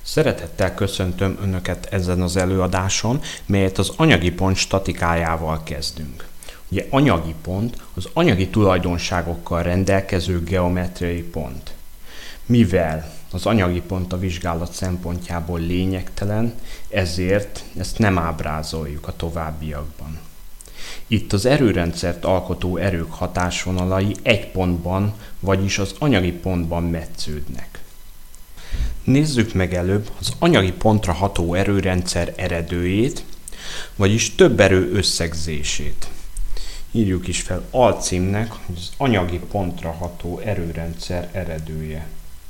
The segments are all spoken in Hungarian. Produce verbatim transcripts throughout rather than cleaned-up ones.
Szeretettel köszöntöm Önöket ezen az előadáson, melyet az anyagi pont statikájával kezdünk. Ugye anyagi pont az anyagi tulajdonságokkal rendelkező geometriai pont. Mivel az anyagi pont a vizsgálat szempontjából lényegtelen, ezért ezt nem ábrázoljuk a továbbiakban. Itt az erőrendszert alkotó erők hatásvonalai egy pontban, vagyis az anyagi pontban metsződnek. Nézzük meg előbb az anyagi pontra ható erőrendszer eredőjét, vagyis több erő összegzését. Írjuk is fel alcímnek, hogy az anyagi pontra ható erőrendszer eredője.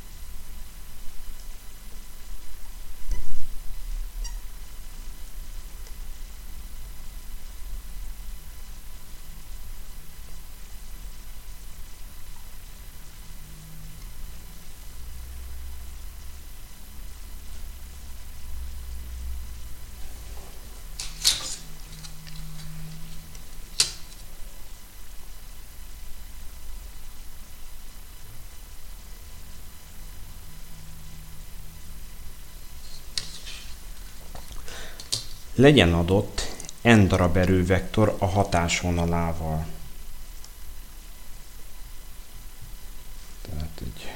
Legyen adott n darab erővektor a hatásvonalával. Tehát egy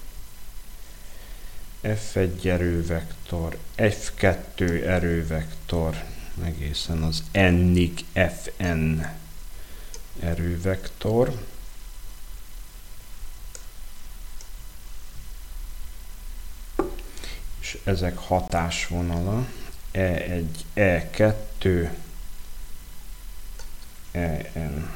ef egy erővektor, ef kettő erővektor, egészen az n-ig fn erővektor. És ezek hatásvonala. e egy, e kettő, en.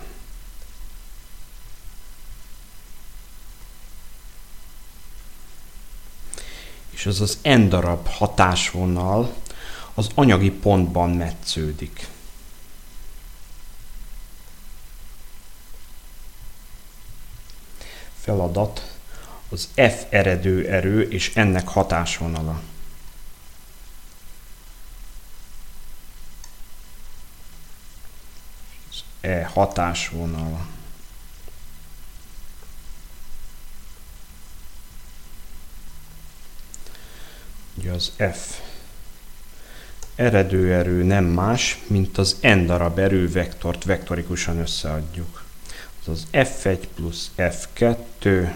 És az az n darab hatásvonal az anyagi pontban metsződik. Feladat az F eredő erő és ennek hatásvonala. E hatásvonal. Ugye az F eredőerő nem más, mint az n darab erővektort vektorikusan összeadjuk. Az az ef egy plusz ef kettő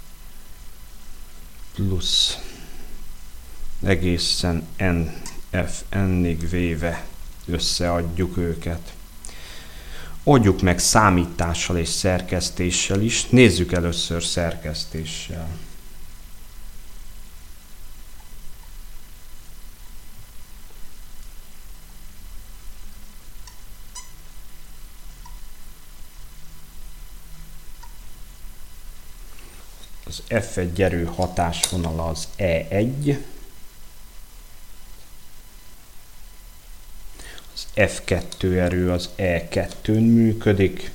plusz egészen n fn-ig véve összeadjuk őket. Oldjuk meg számítással és szerkesztéssel is. Nézzük először szerkesztéssel. Az ef egy erő hatásvonala az e egy. Az ef kettő erő az e kettőn működik.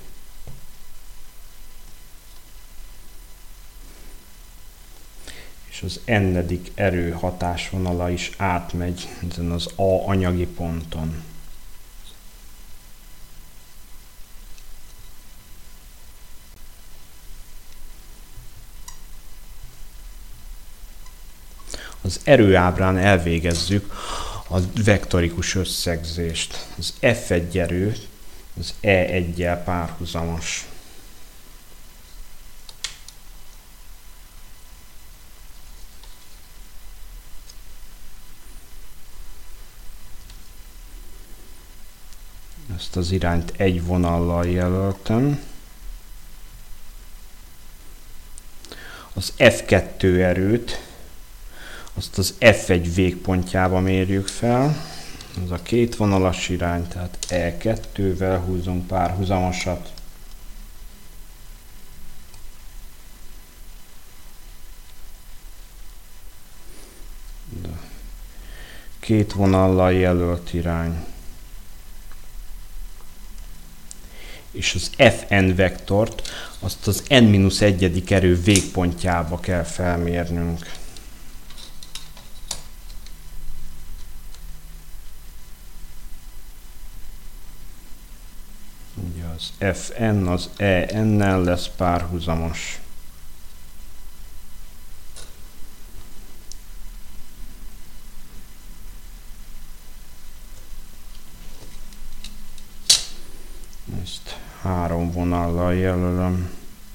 És az n-edik erő hatásvonala is átmegy ezen az A anyagi ponton. Az erőábrán elvégezzük a vektorikus összegzést. Az ef egy erő az e egyel párhuzamos. Ezt az irányt egy vonallal jelöltem. Az ef kettő erőt azt az ef egy végpontjába mérjük fel. Ez a két vonalas irány, tehát e kettővel húzunk párhuzamosat. De két vonallal jelölt irány. És az fn vektort azt az n mínusz egyedik erő végpontjába kell felmérnünk. Ugye az fn az en-nel lesz párhuzamos. Ezt három vonallal jelölöm.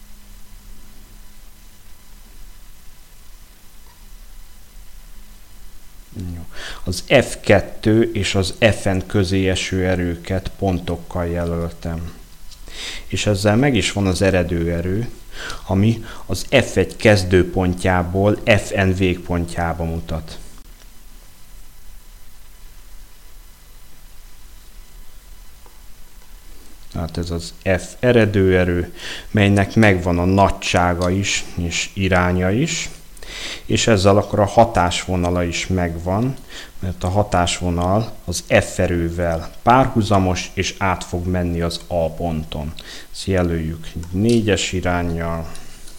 Az ef kettő és az efen közé eső erőket pontokkal jelöltem. És ezzel meg is van az eredőerő, ami az ef egy kezdőpontjából fen végpontjába mutat. Tehát ez az F eredőerő, melynek megvan a nagysága is, és iránya is, és ezzel akkor a hatásvonala is megvan, mert a hatásvonal az F erővel párhuzamos, és át fog menni az A ponton. Ezt jelöljük négyes iránnyal.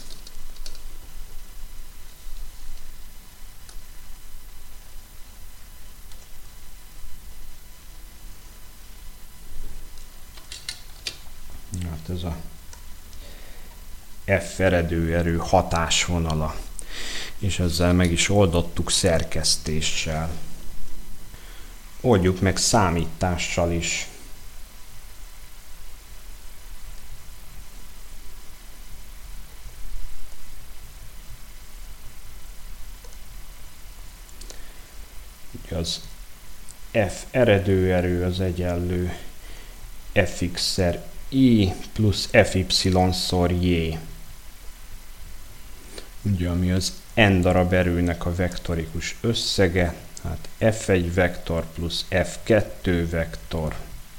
Hát ez a F eredőerő hatásvonala. És ezzel meg is oldottuk szerkesztéssel. Oldjuk meg számítással is. Az F eredőerő az egyenlő fx-szer i plusz fy-szor j. Ugye, ami az n darab erőnek a vektorikus összege, hát ef egy vektor plusz ef kettő vektor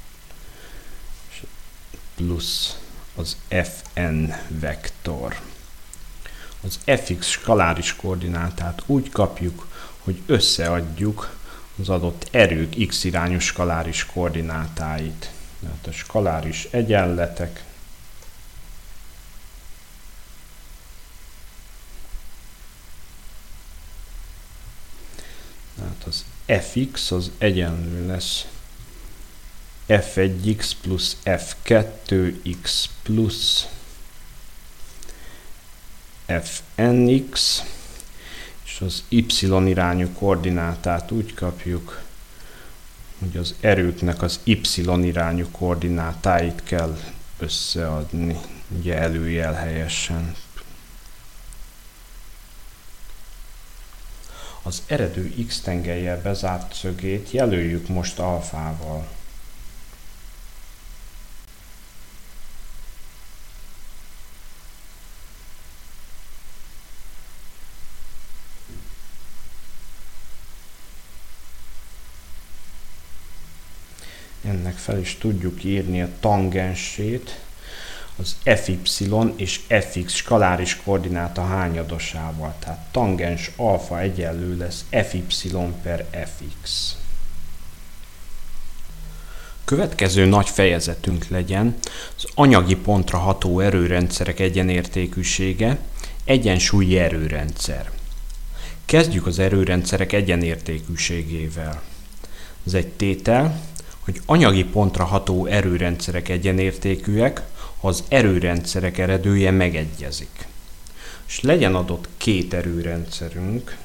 plusz az fn vektor. Az fx skaláris koordinátát úgy kapjuk, hogy összeadjuk az adott erők x irányú skaláris koordinátáit. Tehát a skaláris egyenletek tehát az fx az egyenlő lesz ef egy x plusz ef kettő x plusz fnx, és az y irányú koordinátát úgy kapjuk, hogy az erőknek az y irányú koordinátáit kell összeadni, ugye előjel helyesen. Az eredő x-tengelyel bezárt szögét jelöljük most alfával. Ennek fel is tudjuk írni a tangensét az fy és fx skaláris koordináta hányadosával. Tehát tangens alfa egyenlő lesz fy per fx. Következő nagy fejezetünk legyen az anyagi pontra ható erőrendszerek egyenértékűsége, egyensúlyi erőrendszer. Kezdjük az erőrendszerek egyenértékűségével. Ez egy tétel, hogy anyagi pontra ható erőrendszerek egyenértékűek, ha az erőrendszerek eredője megegyezik. És legyen adott két erőrendszerünk,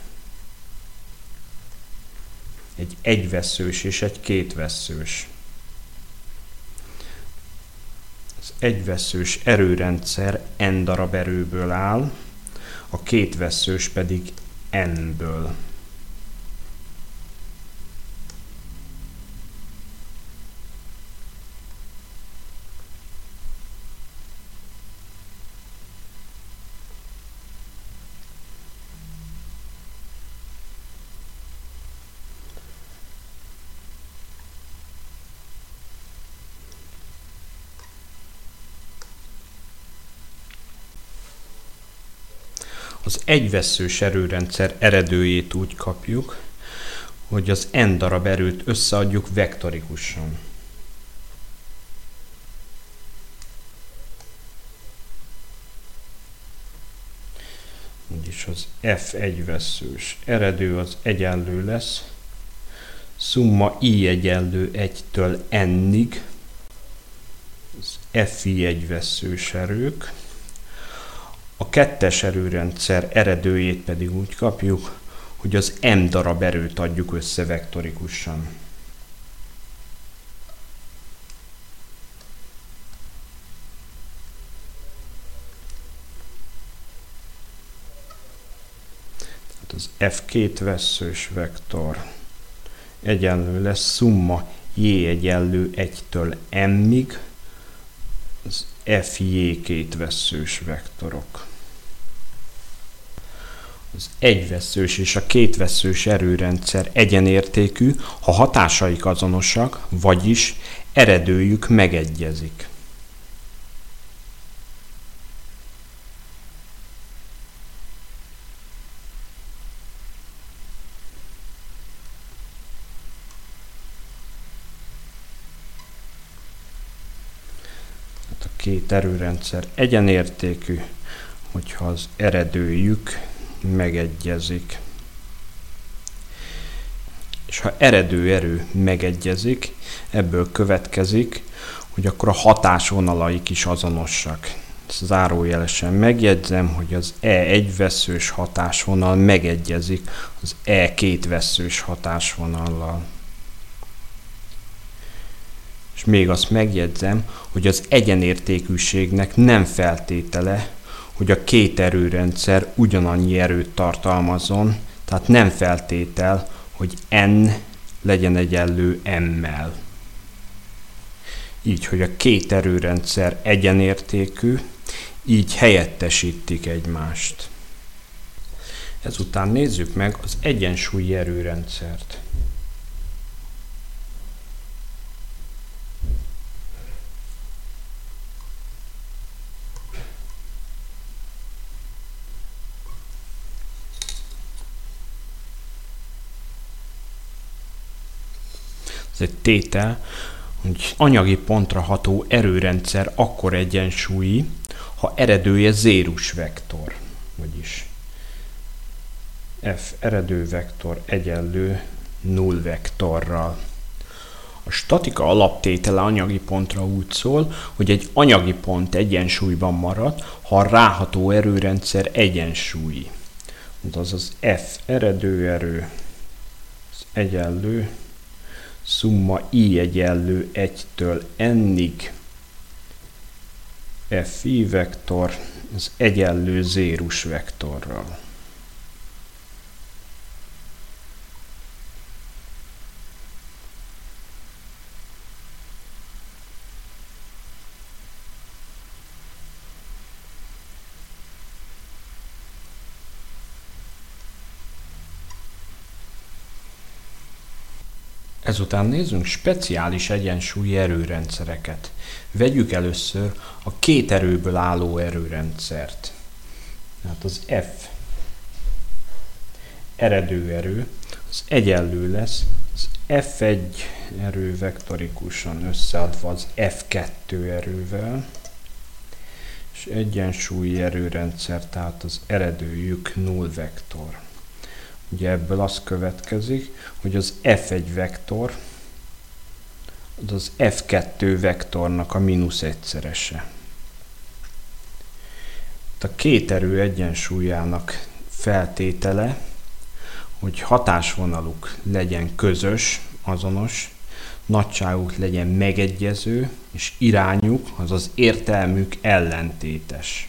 egy egyvesszős és egy kétvesszős. Az egyvesszős erőrendszer n darab erőből áll, a kétvesszős pedig n-ből. Az egyvesszős erőrendszer eredőjét úgy kapjuk, hogy az n darab erőt összeadjuk vektorikusan. Úgyis az f egyvesszős eredő az egyenlő lesz szumma i egyenlő egytől n-ig az fi egyvesszős erők. A kettes erőrendszer eredőjét pedig úgy kapjuk, hogy az m darab erőt adjuk össze vektorikusan. az f két vesszős vektor egyenlő lesz szumma j egyenlő egytől m-ig az fj két vesszős vektorok. Az egyvesszős és a kétvesszős erőrendszer egyenértékű, ha hatásaik azonosak, vagyis eredőjük megegyezik. A két erőrendszer egyenértékű, hogyha az eredőjük megegyezik. És ha eredő erő megegyezik, ebből következik, hogy akkor a hatásvonalaik is azonosak. Ezt zárójelesen megjegyzem, hogy az E egy vesszős hatásvonal megegyezik az E két vesszős hatásvonallal. És még azt megjegyzem, hogy az egyenértékűségnek nem feltétele, hogy a két erőrendszer ugyanannyi erőt tartalmazzon, tehát nem feltétel, hogy N legyen egyenlő M-mel. Így, hogy a két erőrendszer egyenértékű, így helyettesítik egymást. Ezután nézzük meg az egyensúlyi erőrendszert. Ez egy tétel, hogy anyagi pontra ható erőrendszer akkor egyensúlyi, ha eredője zérus vektor, vagyis F eredő vektor egyenlő null vektorral. A statika alaptétele anyagi pontra úgy szól, hogy egy anyagi pont egyensúlyban marad, ha a ráható erőrendszer egyensúlyi. Azaz F eredő erő egyenlő szumma I egyenlő egytől n-ig fi vektor, az egyenlő zérus vektorral. Ezután nézzünk speciális egyensúlyi erőrendszereket. Vegyük először a két erőből álló erőrendszert. Tehát az F eredő erő az egyenlő lesz az F egy erő vektorikusan összeadva az F kettő erővel, és egyensúlyi erőrendszer, tehát az eredőjük null vektor. Ugye ebből az következik, hogy az F egy vektor az F kettő vektornak a mínusz egyszerese. A két erő egyensúlyának feltétele, hogy hatásvonaluk legyen közös, azonos, nagyságuk legyen megegyező, és irányuk, azaz értelmük ellentétes.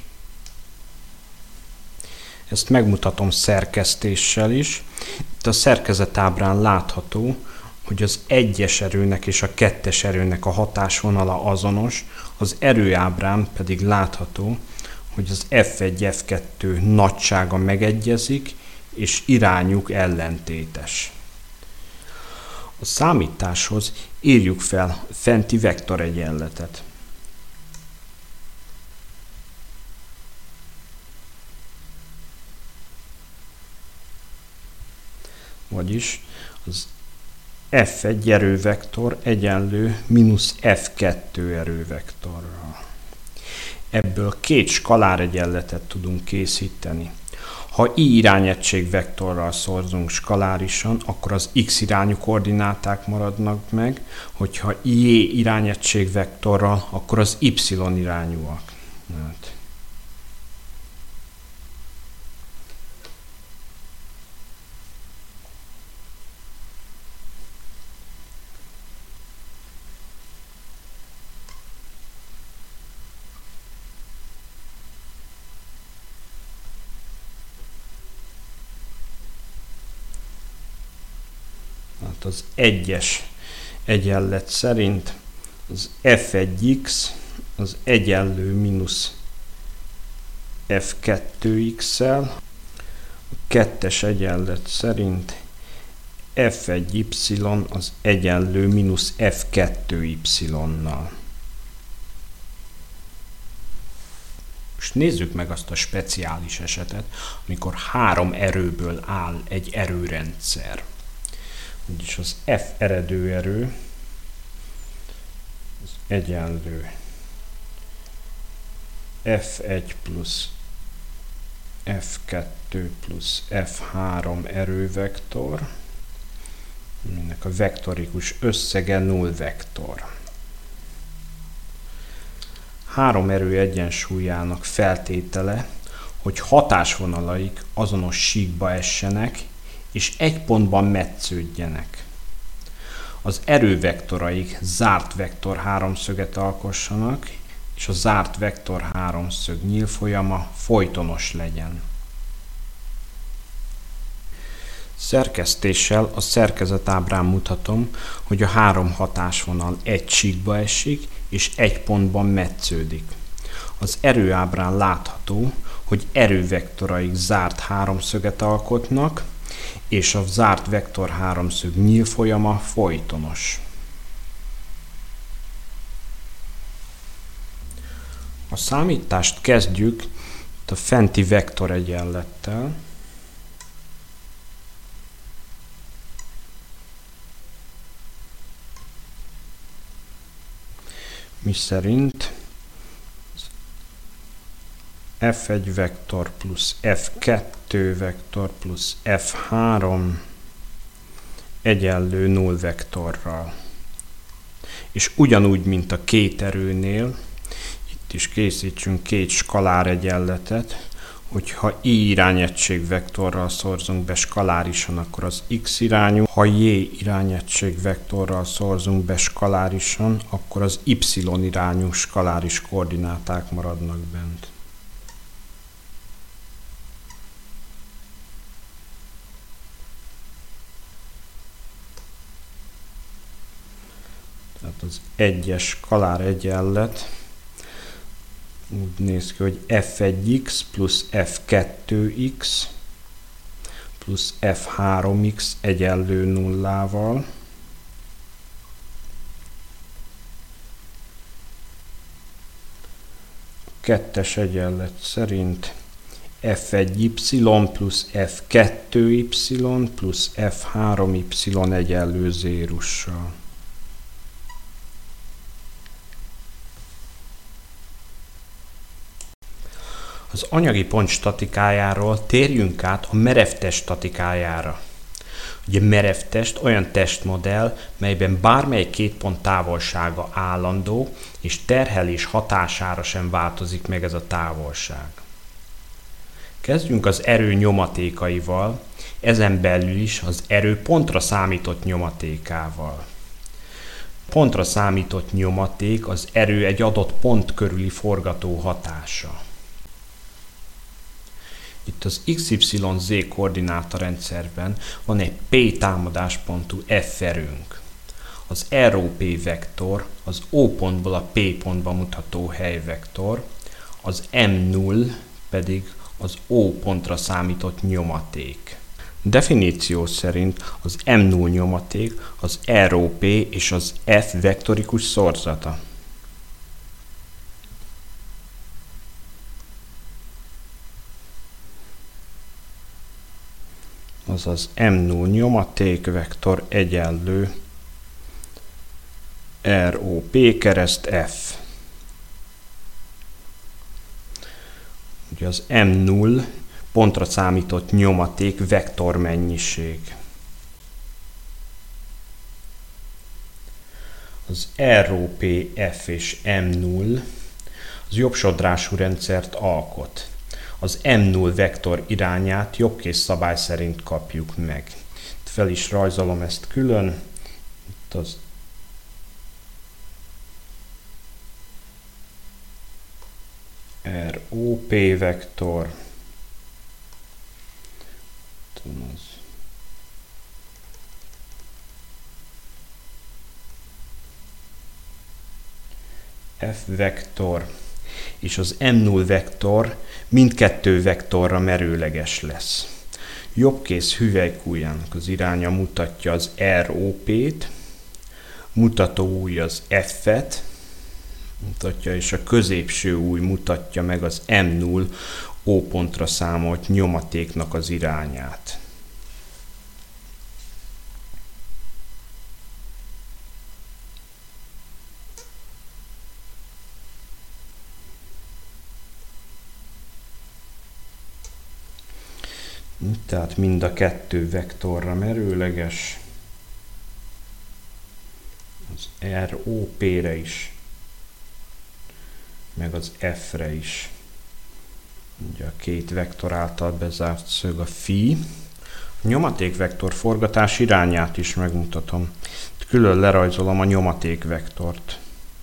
Ezt megmutatom szerkesztéssel is. Itt a szerkezetábrán látható, hogy az egyes erőnek és a kettes erőnek a hatásvonala azonos, az erőábrán pedig látható, hogy az F egy F kettő nagysága megegyezik, és irányuk ellentétes. A számításhoz írjuk fel fenti vektoregyenletet. Vagyis az F egy erővektor egyenlő mínusz F kettő erővektorral. Ebből két skaláregyenletet tudunk készíteni. Ha i irányegység vektorral szorzunk skalárisan, akkor az x irányú koordináták maradnak meg, hogyha j irányegység vektorral, akkor az y irányúak. Hát. Hát az egyes egyenlet szerint az ef egy x az egyenlő mínusz ef kettő x-el, a kettes egyenlet szerint ef egy y az egyenlő mínusz ef kettő y-nal. Most nézzük meg azt a speciális esetet, amikor három erőből áll egy erőrendszer. Úgyis az F eredő erő az egyenlő ef egy plusz ef kettő plusz ef három erővektor, aminek a vektorikus összege null vektor. Három erő egyensúlyának feltétele, hogy hatásvonalaik azonos síkba essenek, és egy pontban metsződjenek. Az erővektoraik zárt vektor háromszöget alkossanak, és a zárt vektor háromszög nyílfolyama folytonos legyen. Szerkesztéssel a szerkezetábrán mutatom, hogy a három hatásvonal egy síkba esik, és egy pontban metsződik. Az erőábrán látható, hogy erővektoraik zárt háromszöget alkotnak, és a zárt vektor háromszög nyílfolyama folytonos. A számítást kezdjük a fenti vektoregyenlettel. Mi szerint ef egy vektor plusz ef kettő vektor plusz ef három egyenlő null vektorral. És ugyanúgy, mint a két erőnél, itt is készítsünk két skalár egyenletet, hogyha i irányegység vektorral szorzunk be skalárisan, akkor az x irányú, ha j irányegység vektorral szorzunk be skalárisan, akkor az y irányú skaláris koordináták maradnak bent. Tehát az egyes skalár egyenlet úgy néz ki, hogy ef egy x plusz ef kettő x plusz ef három x egyenlő nullával. A kettes egyenlet szerint ef egy y plusz ef kettő y plusz ef három y egyenlő zérussal. Az anyagi pont statikájáról térjünk át a merevtest statikájára. Ugye merevtest olyan testmodell, melyben bármely két pont távolsága állandó, és terhelés hatására sem változik meg ez a távolság. Kezdjünk az erő nyomatékaival, ezen belül is az erő pontra számított nyomatékával. Pontra számított nyomaték az erő egy adott pont körüli forgató hatása. Itt az iksz ipszilon zé koordinátorrendszerben van egy P támadáspontú F erőnk. Az er o pé vektor az O pontból a P pontba mutató helyvektor, az em null pedig az O pontra számított nyomaték. Definíció szerint az em null nyomaték az er o pé és az F vektorikus szorzata. Azaz em null nyomaték vektor egyenlő er o pé kereszt F. Ugye az em null pontra számított nyomaték vektor mennyiség. Az er o pé F és em null az jobbsodrású rendszert alkot. Az em null vektor irányát jobbkész szabály szerint kapjuk meg. Itt fel is rajzolom ezt külön. Itt az er o pé vektor. Az F vektor és az M null vektor mindkettő vektorra merőleges lesz. Jobbkész hüvelykujjának az iránya mutatja az R O P-t, mutatóujj az F-et, mutatja, és a középső ujj mutatja meg az M null O pontra számolt nyomatéknak az irányát. Tehát mind a kettő vektorra merőleges, az R O P-re is, meg az F-re is. Ugye a két vektor által bezárt szög a phi. A nyomatékvektor forgatás irányát is megmutatom. Külön lerajzolom a nyomatékvektort.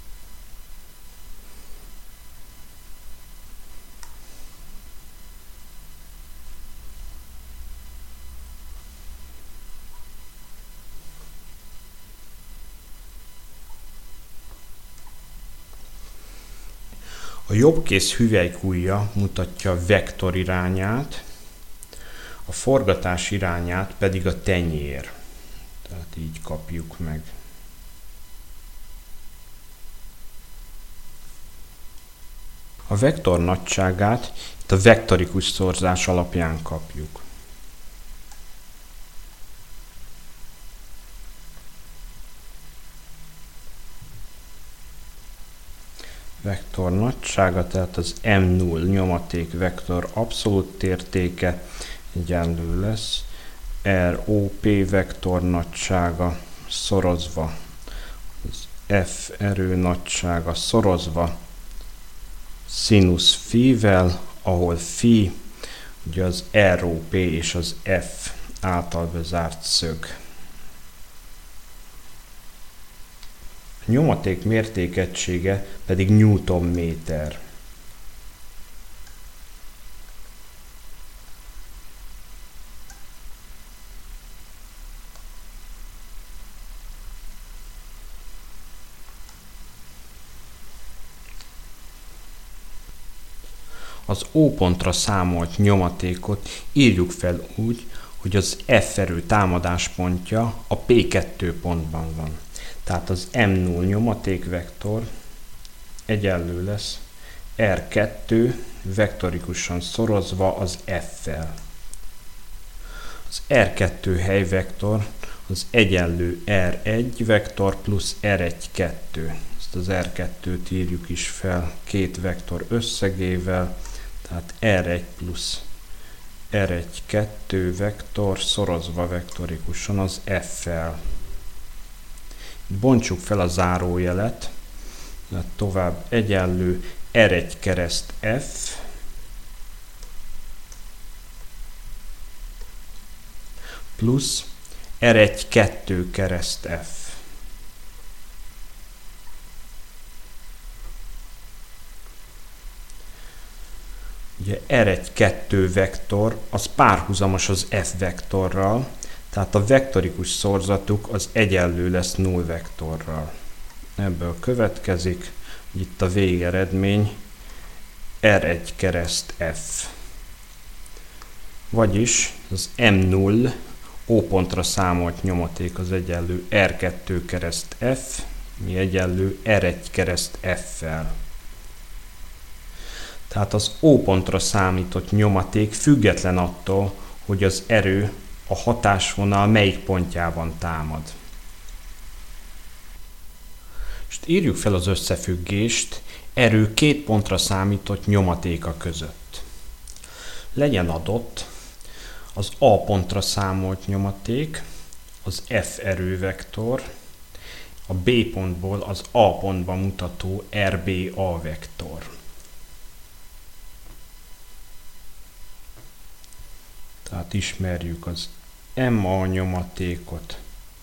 A jobbkész hüvelykujja mutatja a vektor irányát, a forgatás irányát pedig a tenyér. Tehát így kapjuk meg. A vektor nagyságát itt a vektorikus szorzás alapján kapjuk. Vektor nagysága, tehát az M null nyomaték vektor abszolút értéke egyenlő lesz R O P vektor nagysága szorozva az F erő nagysága szorozva színusz phi-vel, ahol phi ugye az R O P és az F által bezárt szög. A nyomaték mértékegysége pedig newtonméter. Az O pontra számolt nyomatékot írjuk fel úgy, hogy az F erő támadáspontja a P kettő pontban van. Tehát az M null nyomatékvektor egyenlő lesz R kettő vektorikusan szorozva az F-fel. Az R kettő helyvektor az egyenlő R egy vektor plusz R egy kettő. Ezt az R kettőt írjuk is fel két vektor összegével, tehát R egy plusz R egy kettő vektor szorozva vektorikusan az F-fel. Bontsuk fel a zárójelet, tovább egyenlő R egy kereszt F plusz R egy kettő kereszt F. Ugye R egy kettő vektor az párhuzamos az F vektorral, tehát a vektorikus szorzatuk az egyenlő lesz null vektorral. Ebből következik, hogy itt a végeredmény R egy kereszt F. Vagyis az M null O pontra számolt nyomaték az egyenlő R kettő kereszt F, mi egyenlő R egy kereszt F-fel. Tehát az O pontra számított nyomaték független attól, hogy az erő a hatásvonal melyik pontjában támad. És írjuk fel az összefüggést erő két pontra számított nyomatéka között. Legyen adott az A pontra számolt nyomaték, az F erővektor, a B pontból az A pontba mutató R B A vektor. Tehát ismerjük az M A nyomatékot,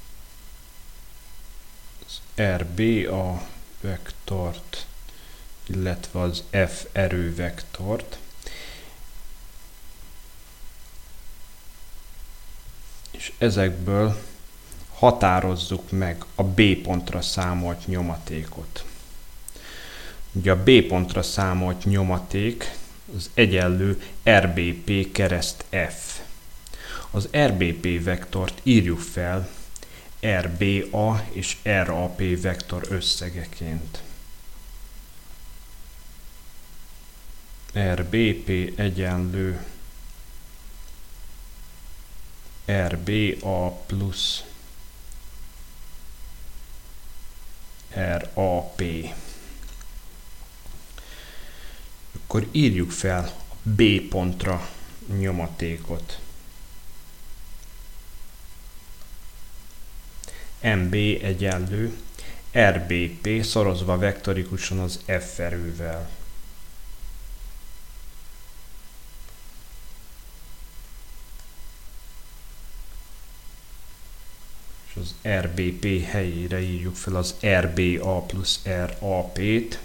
az R B A vektort, illetve az F erővektort. És ezekből határozzuk meg a B pontra számolt nyomatékot. Ugye a B pontra számolt nyomaték az egyenlő er bé pé kereszt F. Az er bé pé vektort írjuk fel er bé á és er á pé vektor összegeként. er bé pé egyenlő er bé á plusz er á pé. Akkor írjuk fel a B pontra nyomatékot. em bé egyenlő er bé pé szorozva vektorikusan az F erővel. És az er bé pé helyére írjuk fel az er bé á plusz er á pét.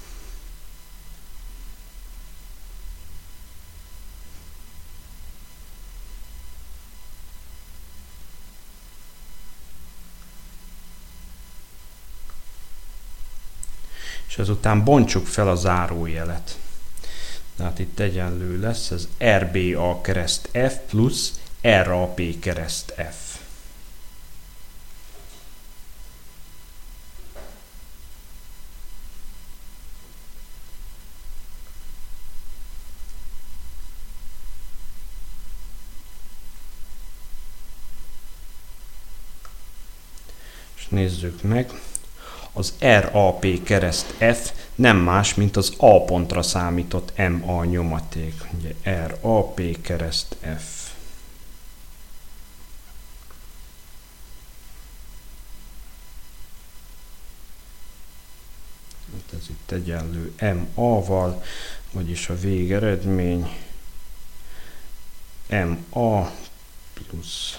És ezután bontsuk fel a zárójelet. Tehát itt egyenlő lesz az er bé á kereszt F plusz er á pé kereszt F. És nézzük meg. Az er á pé kereszt F nem más, mint az A pontra számított em á nyomaték. Ugye er á pé kereszt F. Hát ez itt egyenlő em á-val, vagyis a végeredmény em á plusz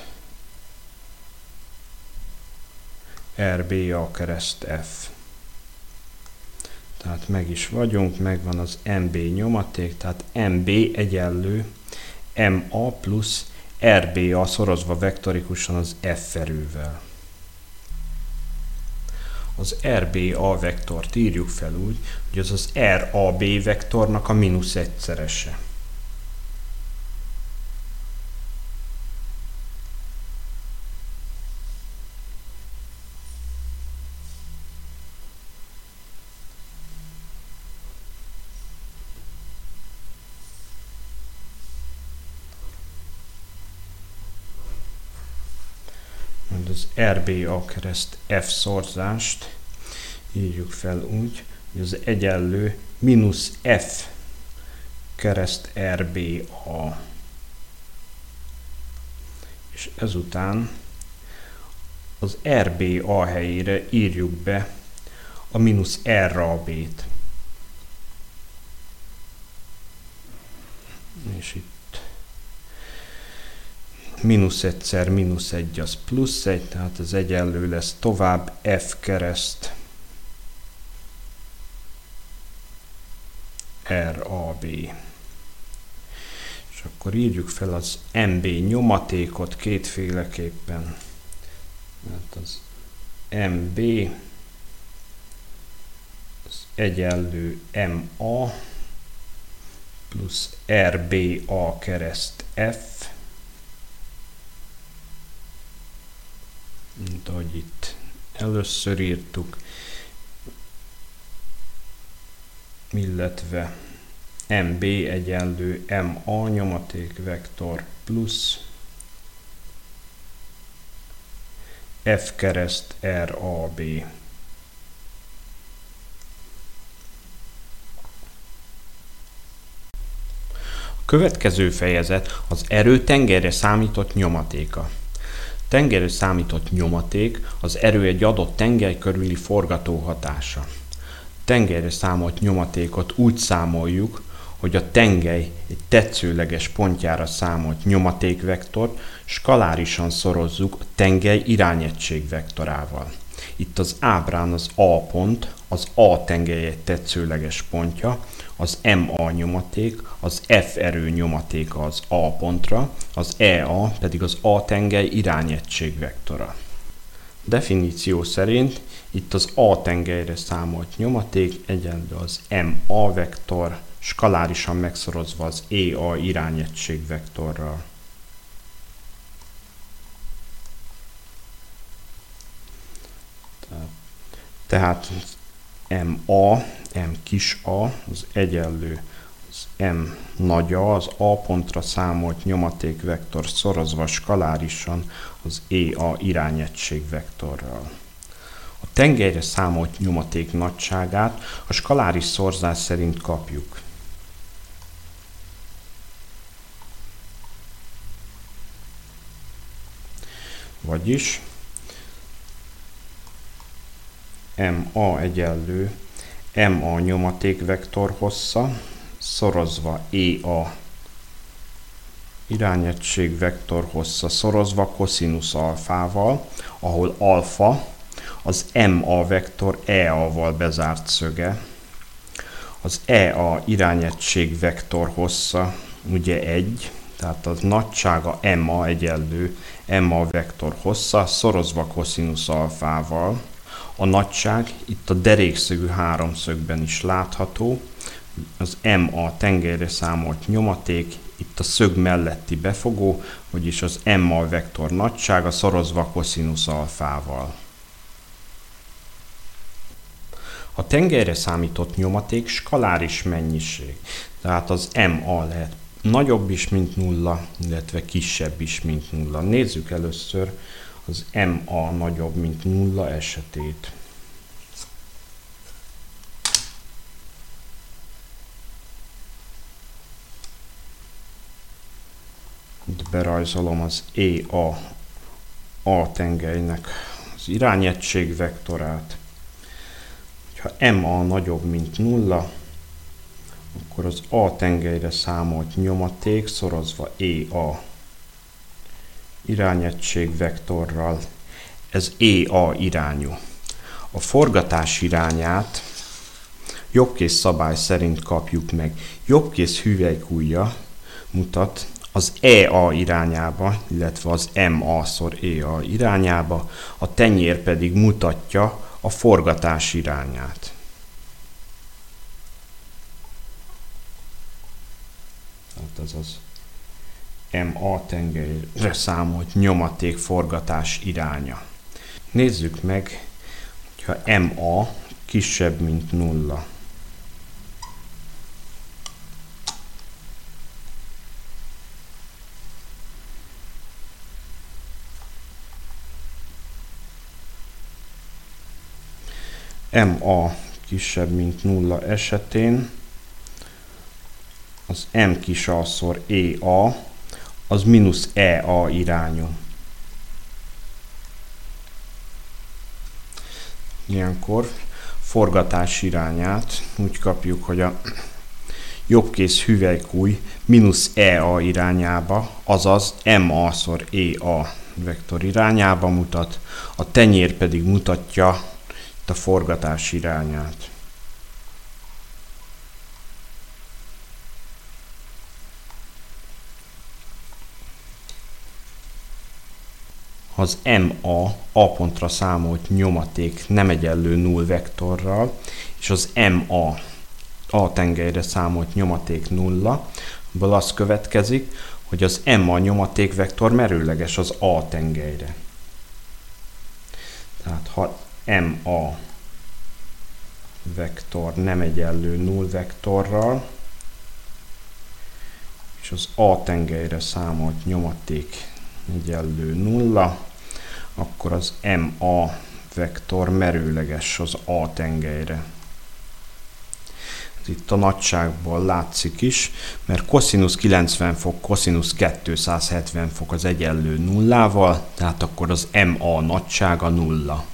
er bé á kereszt F. Tehát meg is vagyunk, megvan az em bé nyomaték, tehát em bé egyenlő em á plusz er bé á szorozva vektorikusan az F erővel. Az er bé á vektort írjuk fel úgy, hogy az az er á bé vektornak a mínusz egyszerese. Az er bé á kereszt F szorzást írjuk fel úgy, hogy az egyenlő mínusz F kereszt er bé á. És ezután az er bé á helyére írjuk be a mínusz er á bét. És itt mínusz egyszer mínusz egy az plusz egy, tehát ez egyenlő lesz tovább F kereszt er á bé. És akkor írjuk fel az em bé nyomatékot kétféleképpen. Hát az em bé az egyenlő em á plusz er bé á kereszt F, mint ahogy itt először írtuk, illetve em bé egyenlő em á nyomaték vektor plusz F kereszt er á bé. A következő fejezet az erő tengerre számított nyomatéka. Tengerre számított nyomaték az erő egy adott tengely körüli forgató hatása. Tengerre számolt nyomatékot úgy számoljuk, hogy a tengely egy tetszőleges pontjára számolt nyomatékvektort skalárisan szorozzuk a tengely irányegység vektorával. Itt az ábrán az A pont, az A tengely egy tetszőleges pontja, az em á nyomaték, az F erő nyomatéka az A pontra, az e á pedig az A tengely irányegység vektora. Definíció szerint itt az A tengelyre számolt nyomaték egyenlő az em á vektor, skalárisan megszorozva az é á irányegység vektorral. Tehát em á, M kis a, az egyenlő az M nagy A, az A pontra számolt nyomaték vektor szorozva skalárisan az é á irányegység vektorral. A tengelyre számolt nyomaték nagyságát a skaláris szorzás szerint kapjuk. Vagyis em á egyenlő em á nyomaték vektor hossza szorozva é á irányegység vektor hossza szorozva koszinusz alfával, ahol alfa az em á vektor é á-val bezárt szöge. Az é á irányegység vektor hossza ugye egy, tehát az nagysága em á egyenlő em á vektor hossza szorozva koszinusz alfával. A nagyság itt a derékszögű háromszögben is látható. Az em á tengelyre számolt nyomaték, itt a szög melletti befogó, vagyis az em á vektor nagysága szorozva koszinusz alfával. A tengelyre számított nyomaték skaláris mennyiség, tehát az em á lehet nagyobb is, mint nulla, illetve kisebb is, mint nulla. Nézzük először az em á nagyobb, mint nulla esetét. Itt berajzolom az é á A tengelynek az irányegység vektorát. Ha em á nagyobb, mint nulla, akkor az A tengelyre számolt nyomaték szorozva é á irányegység vektorral, ez é á irányú. A forgatás irányát jobbkész szabály szerint kapjuk meg. Jobbkész hüvelykujja mutat az é á irányába, illetve az em á-szor é á irányába, a tenyér pedig mutatja a forgatás irányát. Tehát ez az em á tengelyre számolt nyomaték forgatás iránya. Nézzük meg, hogyha em á kisebb, mint nulla. em á kisebb, mint nulla esetén az M kis A-szor é á az mínusz é á irányú. Ilyenkor forgatás irányát úgy kapjuk, hogy a jobbkész hüvelykúj mínusz é á irányába, azaz em á-szor é á vektor irányába mutat, a tenyér pedig mutatja a forgatás irányát. Ha az em á A pontra számolt nyomaték nem egyenlő null vektorral, és az em á A tengelyre számolt nyomaték nulla, abból az következik, hogy az em á nyomaték vektor merőleges az A tengelyre. Tehát ha em á vektor nem egyenlő null vektorral, és az A tengelyre számolt nyomaték egyenlő nulla, akkor az em á vektor merőleges az A tengelyre. Ez itt a nagyságból látszik is, mert koszinusz kilencven fok, koszinusz kétszázhetven fok az egyenlő nullával, tehát akkor az em á nagysága nulla.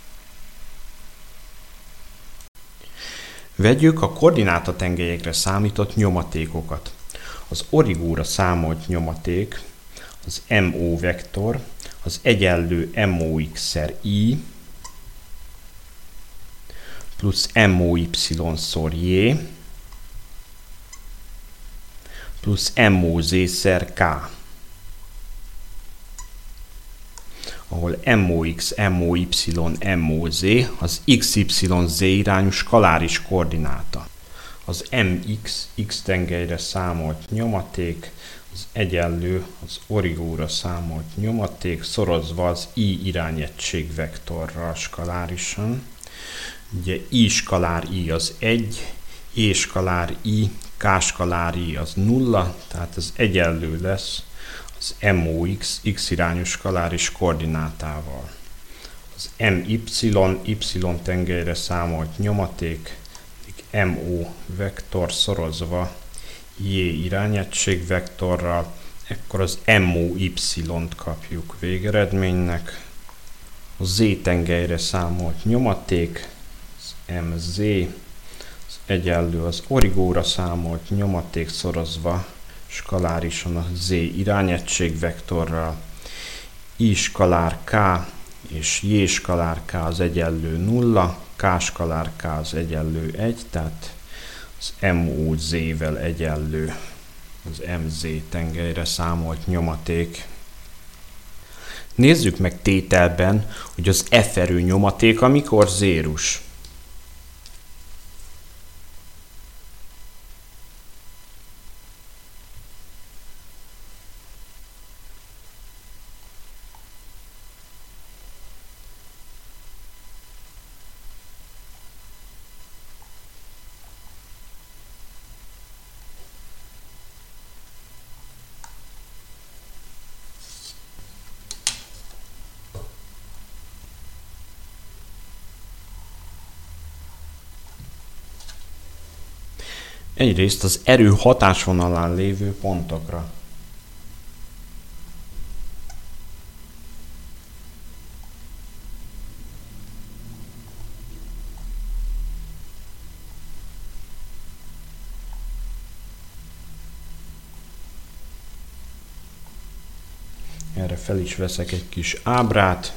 Vegyük a koordinátatengelyekre számított nyomatékokat. Az origóra számolt nyomaték, az em ó vektor, az egyenlő em ó x-szer i plusz em ó y-szor j plusz em ó z-szer k. ahol mox, moy, moz az x y z irányú skaláris koordináta. Az mx x-tengelyre számolt nyomaték az egyenlő az origóra számolt nyomaték szorozva az i irányegység vektorral skalárisan. Ugye i skalár i az egy, e skalár i, k skalár i az nulla, tehát ez egyenlő lesz az mox x irányú skaláris koordinátával. Az my y-tengelyre számolt nyomaték mo vektor szorozva j irányegység vektorral, ekkor az moy-t kapjuk végeredménynek. A z-tengelyre számolt nyomaték, az mz, az egyenlő az origóra számolt nyomaték szorozva skalárisan a z irányegység vektorral, i skalár k és j skalár k az egyenlő nulla, k skalár k az egyenlő egy, tehát az moz-vel egyenlő az mz tengelyre számolt nyomaték. Nézzük meg tételben, hogy az F erő nyomatéka mikor zérus. Egyrészt az erő hatásvonalán lévő pontokra. Erre fel is veszek egy kis ábrát.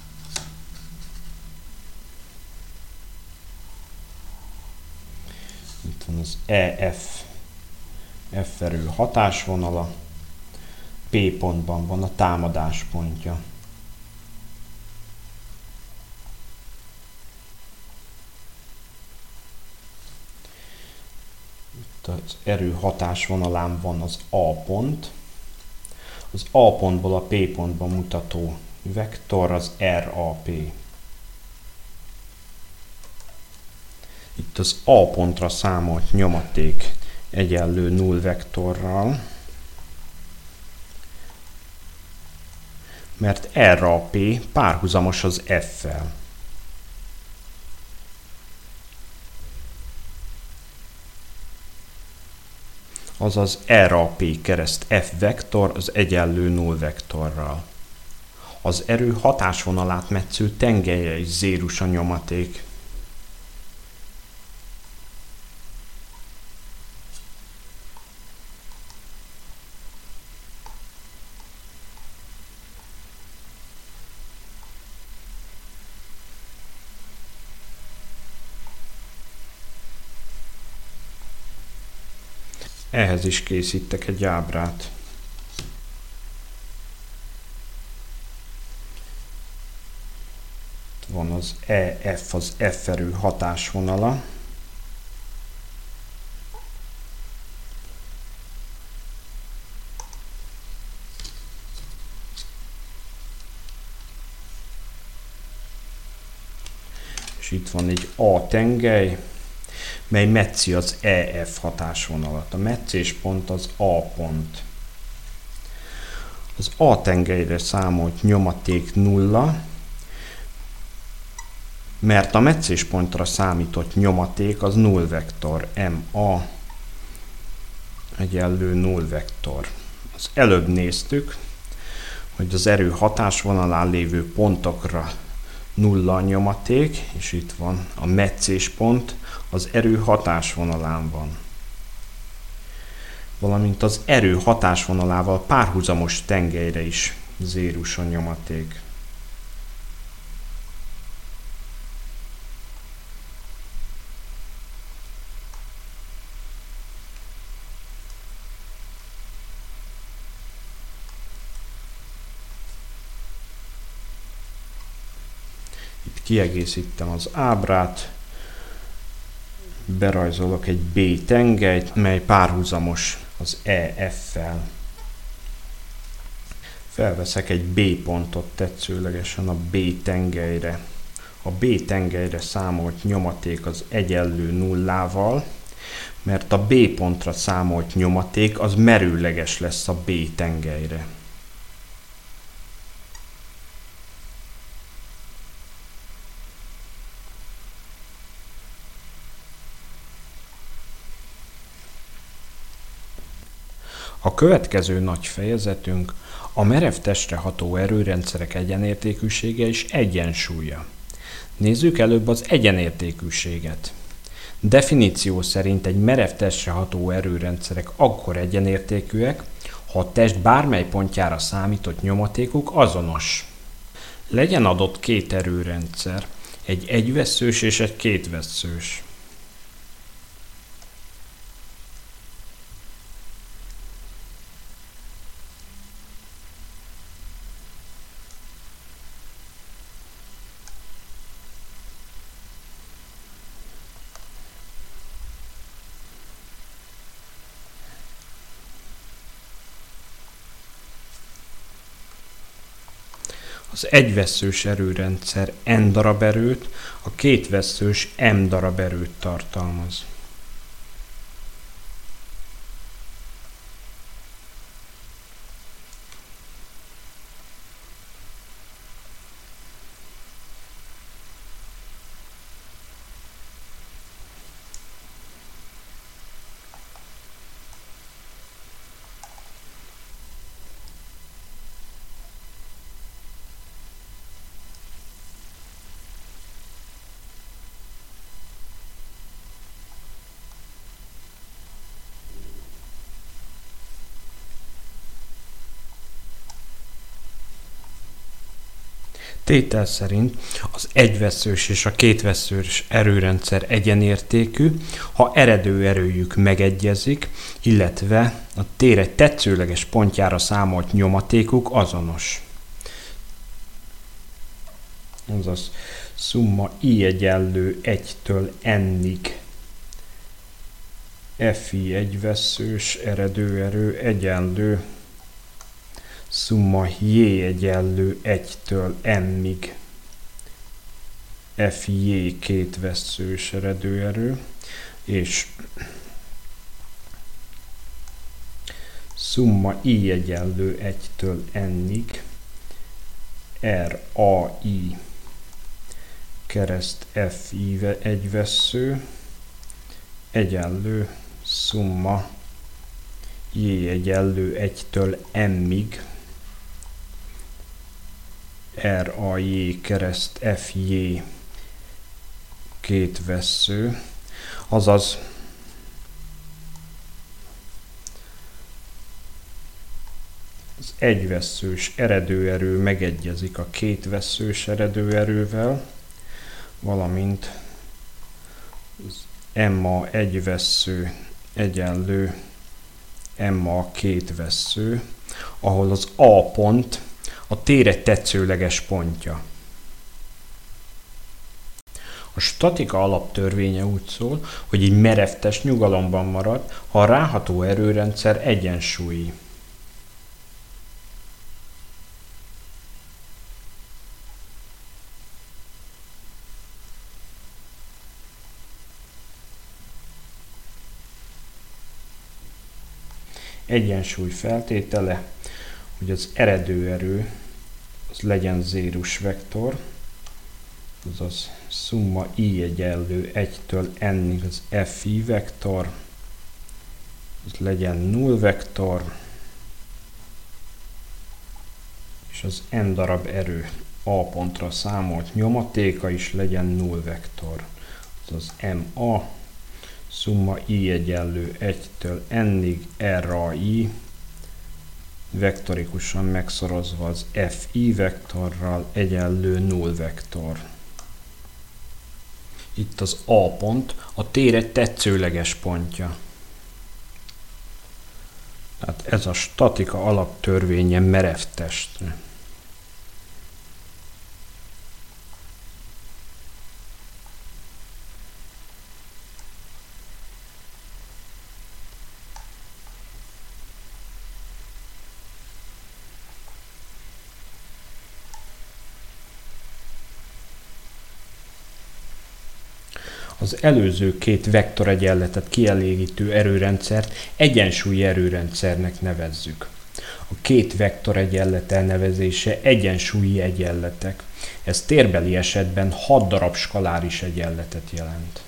Itt van az E F, F erő hatásvonala, P pontban van a támadás pontja. Itt az erő hatásvonalán van az A pont. Az A pontból a P pontba mutató vektor az R A P. Itt az A pontra számolt nyomaték egyenlő null vektorral, mert R A P párhuzamos az F-fel. Azaz R A P kereszt F vektor az egyenlő null vektorral. Az erő hatásvonalát metsző tengelye is zérus a nyomaték. Ehhez is készítek egy ábrát. Itt van az E F, az F erő hatásvonala. És itt van egy A tengely, mely metszi az E F hatásvonalat. A meccéspont az A pont. Az A tengelyre számolt nyomaték nulla, mert a meccéspontra számított nyomaték az null vektor, M A egyenlő null vektor. Az előbb néztük, hogy az erő hatásvonalán lévő pontokra nulla a nyomaték, és itt van a meccéspont, az erő hatásvonalán van. Valamint az erő hatásvonalával párhuzamos tengelyre is zérus a nyomaték. Kiegészítem az ábrát, berajzolok egy B tengelyt, mely párhuzamos az E F-fel. Felveszek egy B pontot tetszőlegesen a B tengelyre. A B tengelyre számolt nyomaték az egyenlő nullával, mert a B pontra számolt nyomaték az merőleges lesz a B tengelyre. A következő nagy fejezetünk a merev testre ható erőrendszerek egyenértékűsége és egyensúlya. Nézzük előbb az egyenértékűséget. Definíció szerint egy merev testre ható erőrendszerek akkor egyenértékűek, ha a test bármely pontjára számított nyomatékuk azonos. Legyen adott két erőrendszer, egy egyvesszős és egy kétvesszős. Az egyvesszős erőrendszer N darab erőt, a kétvesszős M darab erőt tartalmaz. Tétel szerint az egyvesszős és a kétvesszős erőrendszer egyenértékű, ha eredő erőjük megegyezik, illetve a tér egy tetszőleges pontjára számolt nyomatékuk azonos. Azaz szumma I egyenlő egytől N-ig Fi egyvesszős eredő erő egyenlő szumma J egyenlő egytől M-ig Fj kétvesszős eredőerő, és szumma I egyenlő egytől N-ig Rai kereszt Fi egyvessző egyenlő szumma J egyenlő egytől M-ig Raj kereszt Fj kétvessző, azaz az egyvesszős eredőerő megegyezik a kétvesszős eredőerővel, valamint az Ma egyvessző egyenlő Ma kétvessző, ahol az A pont a tér egy tetszőleges pontja. A statika alaptörvénye úgy szól, hogy egy merev test nyugalomban marad, ha a ráható erőrendszer egyensúlyi. Egyensúly feltétele, hogy az eredőerő az legyen zérus vektor, azaz szumma I egyenlő egytől N-ig az Fi vektor, az legyen null vektor, és az N darab erő A pontra számolt nyomatéka is legyen null vektor, azaz Ma szumma I egyenlő egytől N-ig Rai vektorikusan megszorozva az Fi vektorral egyenlő null vektor. Itt az A pont a tér egy tetszőleges pontja. Tehát ez a statika alaptörvénye merev testre. Az előző két vektoregyenletet kielégítő erőrendszert egyensúlyi erőrendszernek nevezzük. A két vektoregyenlet elnevezése egyensúlyi egyenletek. Ez térbeli esetben hat darab skaláris egyenletet jelent.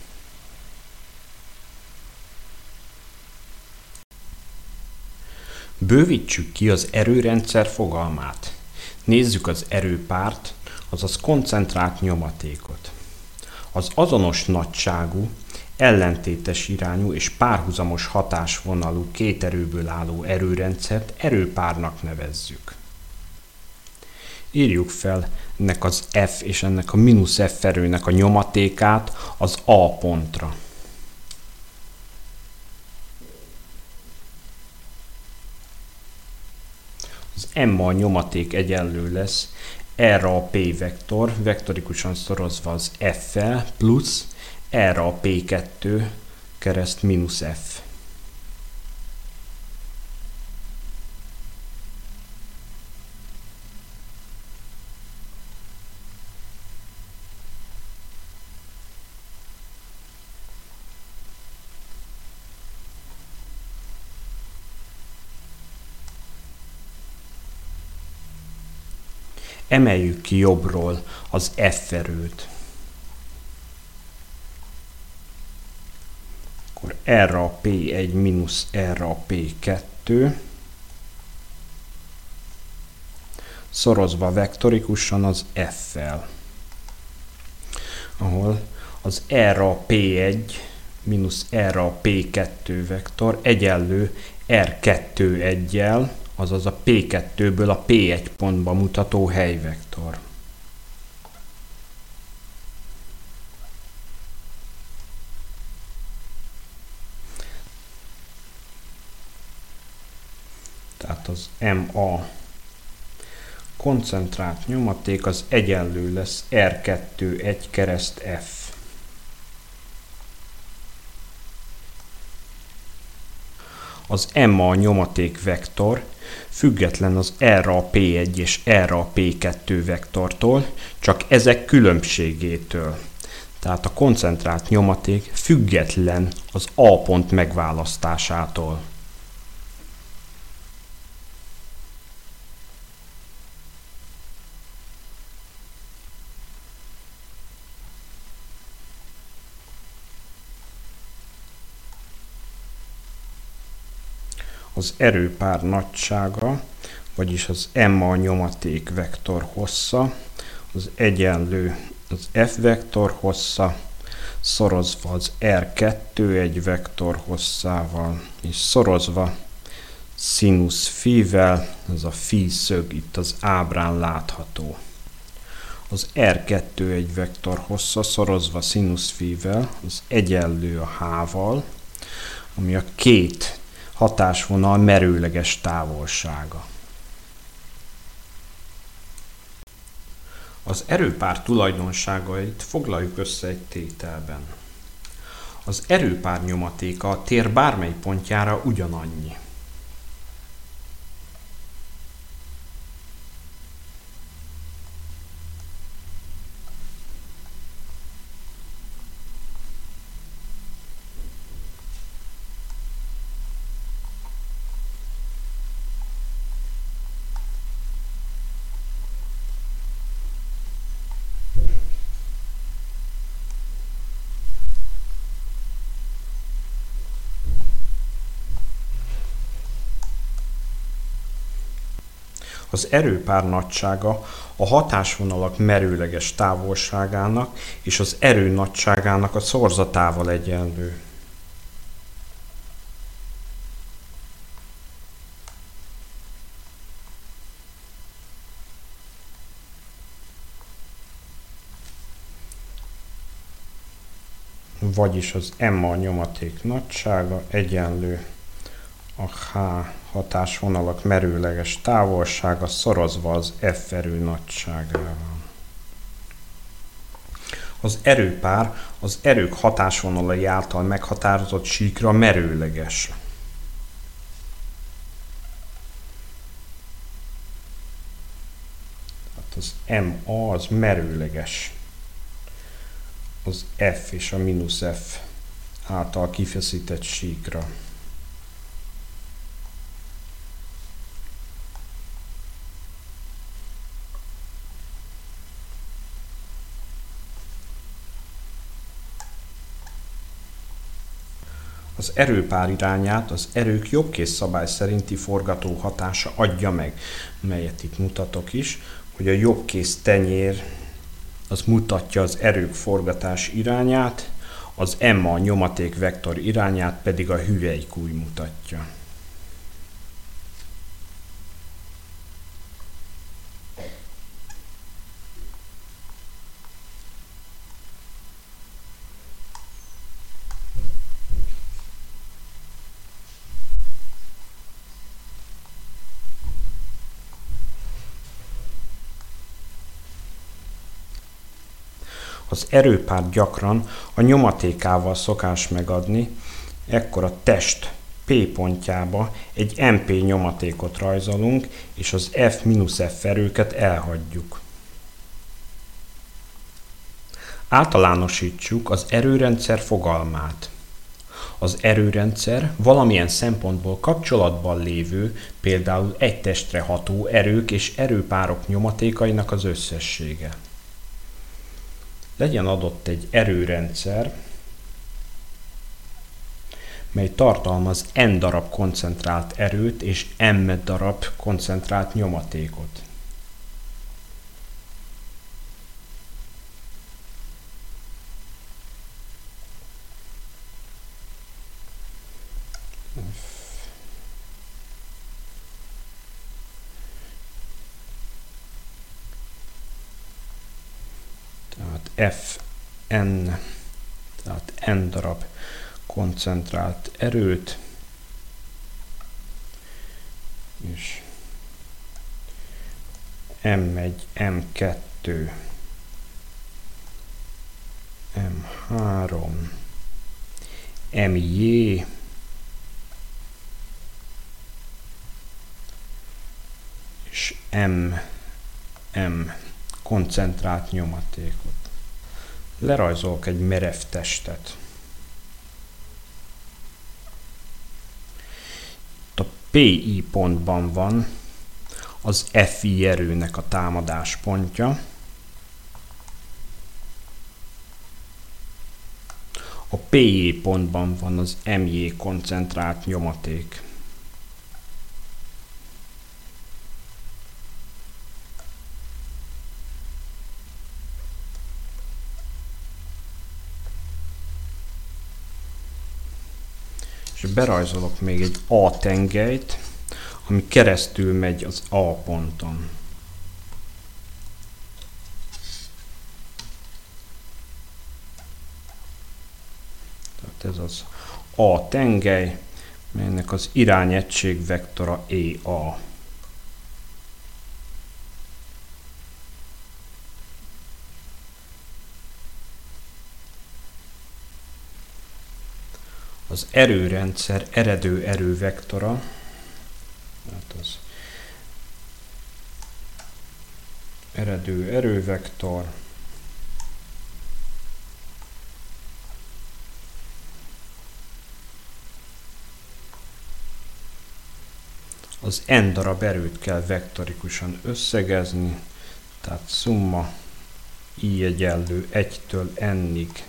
Bővítsük ki az erőrendszer fogalmát. Nézzük az erőpárt, azaz koncentrált nyomatékot. Az azonos nagyságú, ellentétes irányú és párhuzamos hatásvonalú két erőből álló erőrendszert erőpárnak nevezzük. Írjuk fel ennek az F és ennek a mínusz F erőnek a nyomatékát az A pontra. Az M a nyomaték egyenlő lesz erre a P vektor, vektorikusan szorozva az F-fel, plusz erre a P kettő kereszt mínusz F. Emeljük ki jobbról az F erőt. Akkor erre a P egy mínusz erre a P kettő, szorozva vektorikusan az F-fel, ahol az erre a P egy mínusz erre a P kettő vektor egyenlő R kettő egyel, azaz a P kettőből a P egy pontba mutató helyvektor. Tehát az M A koncentrált nyomaték az egyenlő lesz R kettő egy kereszt F. Az M A nyomaték vektor független az erre a P egy és erre a P kettő vektortól, csak ezek különbségétől. Tehát a koncentrált nyomaték független az A pont megválasztásától. Az erőpár nagysága, vagyis az M a nyomaték vektor hossza, az egyenlő az F vektor hossza, szorozva az R kettő egy vektor hosszával, és szorozva színusz phi-vel, ez a phi szög itt az ábrán látható. Az R kettő egy vektor hossza szorozva színusz phi-vel, az egyenlő a H-val, ami a két hatásvonal merőleges távolsága. Az erőpár tulajdonságait foglaljuk össze egy tételben. Az erőpár nyomatéka a tér bármely pontjára ugyanannyi. Az erőpár nagysága a hatásvonalak merőleges távolságának és az erő nagyságának a szorzatával egyenlő. Vagyis az M a nyomaték nagysága egyenlő a H hatásvonalak merőleges távolsága szorozva az F erő nagyságával. Az erőpár az erők hatásvonalai által meghatározott síkra merőleges. Tehát az M A az merőleges. az F és a mínusz F által kifeszített síkra. Az erőpár irányát az erők jobbkész szabály szerinti forgató hatása adja meg, melyet itt mutatok is, hogy a jobbkész tenyér az mutatja az erők forgatás irányát, az M a nyomaték vektor irányát pedig a hüvelykúj mutatja. Az erőpárt gyakran a nyomatékával szokás megadni, ekkor a test P pontjába egy em pé nyomatékot rajzolunk, és az F-F erőket elhagyjuk. Általánosítsuk az erőrendszer fogalmát. Az erőrendszer valamilyen szempontból kapcsolatban lévő, például egy testre ható erők és erőpárok nyomatékainak az összessége. Legyen adott egy erőrendszer, mely tartalmaz N darab koncentrált erőt és M darab koncentrált nyomatékot. Tehát Fn, tehát N darab koncentrált erőt, és M egy, M kettő, M három, Mj, és M, M koncentrált nyomatékot. Lerajzolok egy merev testet. A Pi pontban van az Fi erőnek a támadáspontja. A Pj pontban van az Mj koncentrált nyomaték. És berajzolok még egy A tengelyt, ami keresztül megy az A ponton. Tehát ez az A tengely, melynek az irányegység vektora é á. Az erőrendszer eredő erővektora, hát az eredő erővektor, az N darab erőt kell vektorikusan összegezni, tehát szumma I egyenlő egytől N-ig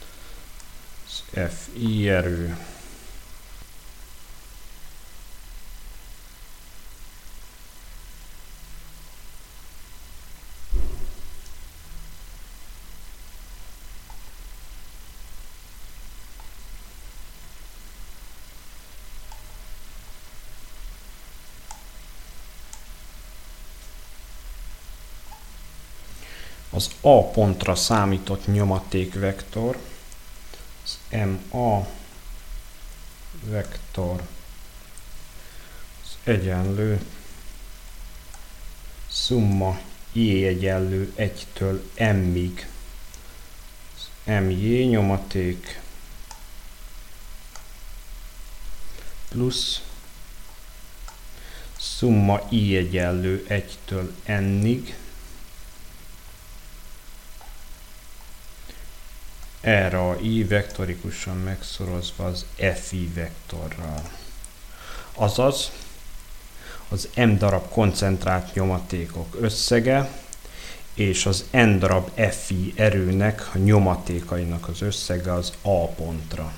Fi erő az A pontra számított nyomatékvektor, az Ma vektor az egyenlő szumma I egyenlő egytől M-ig az Mj nyomaték plusz szumma I egyenlő egytől N-ig R A I vektorikusan megszorozva az F I vektorral. Azaz az M darab koncentrált nyomatékok összege és az N darab F I erőnek a nyomatékainak az összege az A pontra.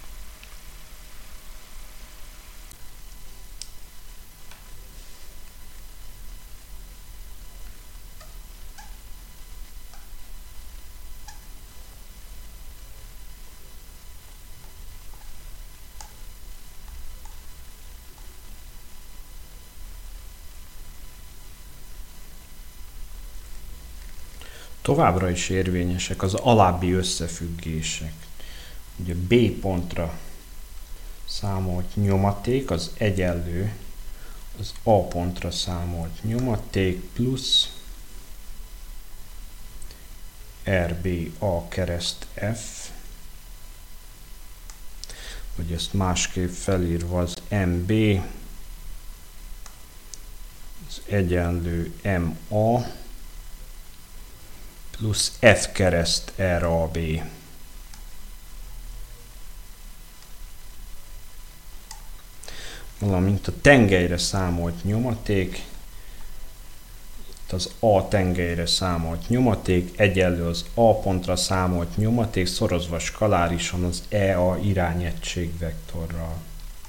Továbbra is érvényesek az alábbi összefüggések. Ugye B pontra számolt nyomaték az egyenlő az A pontra számolt nyomaték plusz R B A kereszt F, vagy ezt másképp felírva az M B az egyenlő M A plusz F kereszt R A B. Valamint a tengelyre számolt nyomaték, itt az A tengelyre számolt nyomaték egyenlő az A pontra számolt nyomaték szorozva skalárisan az E A irányegység vektorral.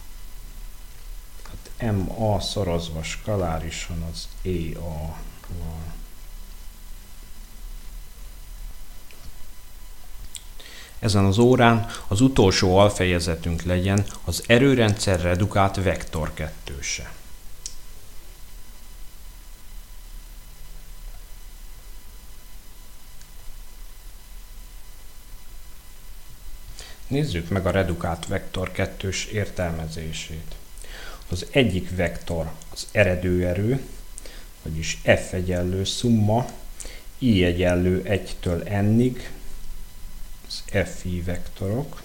Tehát M A szorozva skalárisan az E A-val. Ezen az órán az utolsó alfejezetünk legyen az erőrendszer redukált vektor kettőse. Nézzük meg a redukált vektor kettős értelmezését. Az egyik vektor az eredőerő, vagyis F egyenlő szumma, I egyenlő egytől N-ig, az F I vektorok.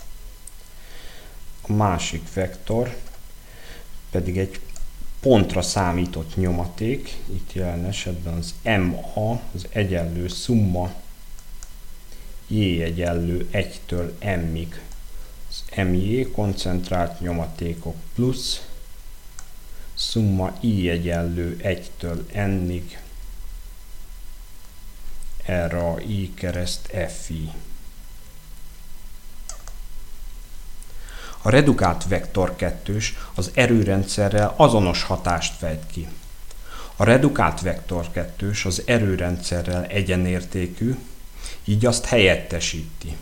A másik vektor pedig egy pontra számított nyomaték, itt jelen esetben az M A, az egyenlő szumma J egyenlő egytől M-ig, az M J koncentrált nyomatékok plusz szumma I egyenlő egytől N-ig, R A I kereszt F I. A redukált vektor kettős az erőrendszerrel azonos hatást fejt ki. A redukált vektor kettős az erőrendszerrel egyenértékű, így azt helyettesíti.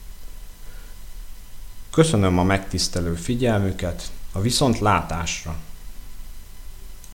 Köszönöm a megtisztelő figyelmüket, a viszontlátásra!